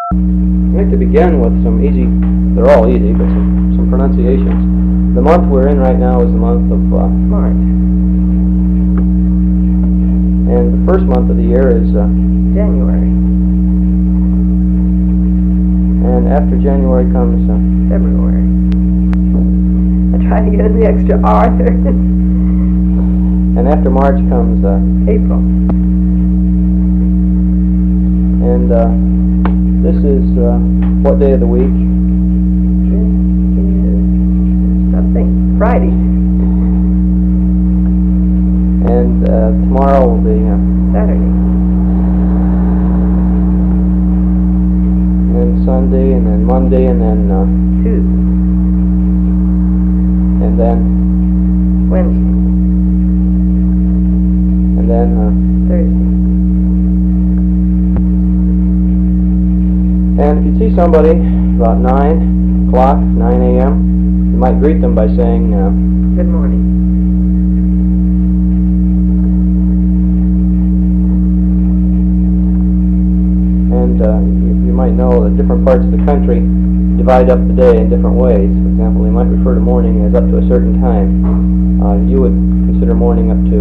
I'd like to begin with some easy, they're all easy, but some pronunciations. The month we're in right now is the month of March. And the first month of the year is January. And after January comes February. I try to get in the extra R there. And after March comes April. And this is what day of the week? This is something. Friday. And tomorrow will be Saturday. and Sunday, and then Monday, and then Tuesday. and then Wednesday. and then Thursday. and if you see somebody about 9 o'clock, 9 a.m., you might greet them by saying Good morning. and you might know that different parts of the country divide up the day in different ways. For example, they might refer to morning as up to a certain time. You would consider morning up to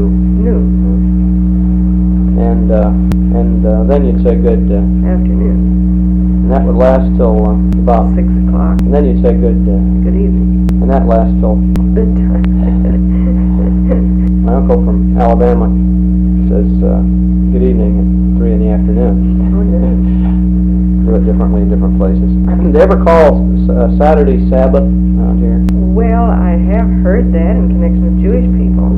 Noon. and then you'd say good Afternoon. and that would last till about 6 o'clock. and then you'd say good Good evening. and that lasts till Good time. my uncle from Alabama says good evening at 3 in the afternoon. Do it differently in different places. Do they ever call Saturday Sabbath out here? Well, I have heard that in connection with Jewish people.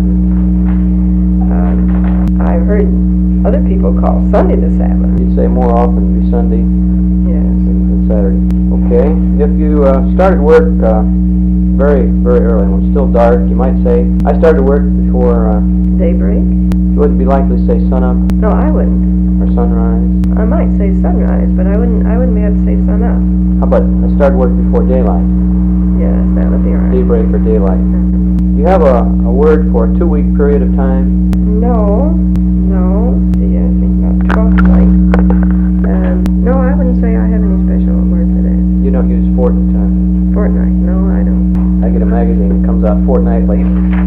I've heard other people call Sunday the Sabbath. You'd say more often it'd be Sunday Yes. than Saturday. Okay. If you started work very, very early when it's still dark, you might say, I started work before, Daybreak? you wouldn't be likely to say sunup No, I wouldn't. or sunrise. I might say sunrise, but I wouldn't be able to say sun up. How about I started work before daylight? Yes, that would be all right. Daybreak or daylight. You have a word for a 2-week period of time? No. See, I think about 12th night. No, I wouldn't say I have any special word for that. You don't use fortnight? Fortnight? No, I don't. I get a magazine that comes out fortnightly.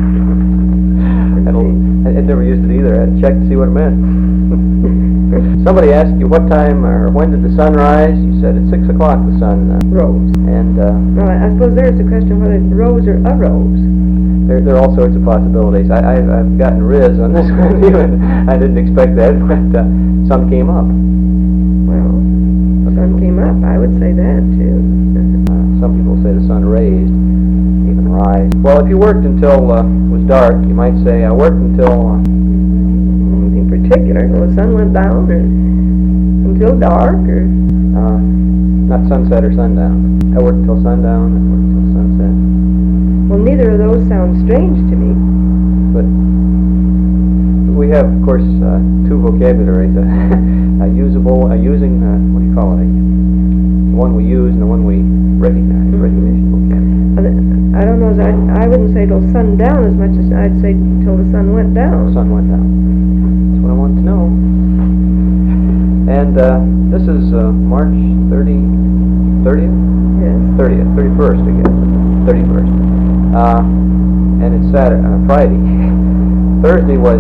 I'd never used it either. I had to check to see what it meant. Somebody asked you what time or when did the sun rise? You said at 6 o'clock the sun Rose. and Well, I suppose there's the question whether it's rose or a rose. there are all sorts of possibilities. I've gotten riz on this one, and I didn't expect that, but sun came up. Well, the sun came up. I would say that, too. Some people say the sun raised, even rise. Well, if you worked until it was dark, you might say, I worked until... Anything particular? Well, the sun went down, or until dark, or... not sunset or sundown. I worked until sundown, I worked until sunset. Well, neither of those sound strange to me. But we have, of course, two vocabularies, usable, using, what do you call it? The one we use and the one we recognize, recognition vocabulary. I don't know, I wouldn't say till sundown as much as I'd say till the sun went down. The sun went down. That's what I wanted to know. And this is March 30th? Yes. 30th, 31st, I guess. 31st. And it's Saturday, Friday. Thursday was...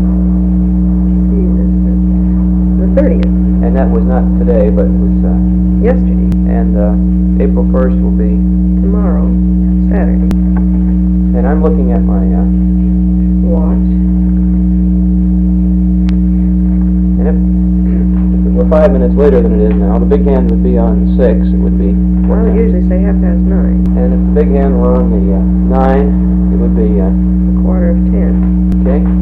The 30th. And that was not today, but it was... Yesterday. And April 1st will be... Tomorrow. Saturday. And I'm looking at my Watch. And if it were 5 minutes later than it is now, the big hand would be on 6. It would be... Well, I usually say 9:30. And if the big hand were on the 9, it would be... A quarter of 10. Okay?